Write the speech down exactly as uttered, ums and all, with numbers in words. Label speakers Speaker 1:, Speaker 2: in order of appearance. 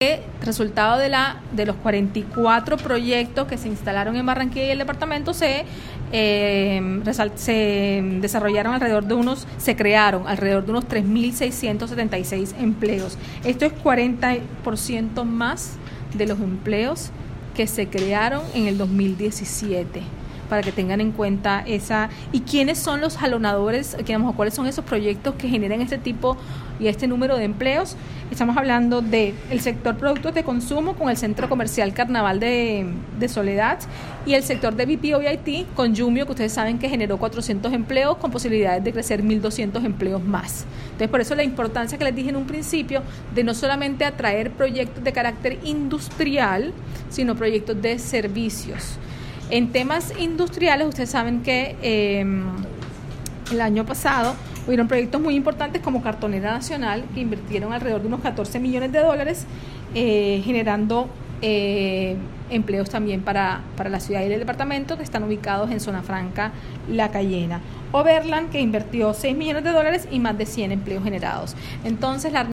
Speaker 1: Resultado de, la, de los cuarenta y cuatro proyectos que se instalaron en Barranquilla y el departamento, se, eh, se desarrollaron alrededor de unos, se crearon alrededor de unos tres mil seiscientos setenta y seis empleos. Esto es cuarenta por ciento más de los empleos que se crearon en el dos mil diecisiete, para que tengan en cuenta esa. ¿Y quiénes son los jalonadores? Digamos, ¿cuáles son esos proyectos que generan este tipo y este número de empleos? Estamos hablando de el sector productos de consumo con el Centro Comercial Carnaval de, de Soledad, y el sector de B P O y I T con Jumio, que ustedes saben que generó cuatrocientos empleos con posibilidades de crecer mil doscientos empleos más. Entonces, por eso la importancia que les dije en un principio de no solamente atraer proyectos de carácter industrial, sino proyectos de servicios. En temas industriales, ustedes saben que eh, el año pasado hubieron proyectos muy importantes como Cartonera Nacional, que invirtieron alrededor de unos catorce millones de dólares, eh, generando eh, empleos también para, para la ciudad y el departamento, que están ubicados en Zona Franca, La Cayena. Overland, que invirtió seis millones de dólares y más de cien empleos generados. Entonces, la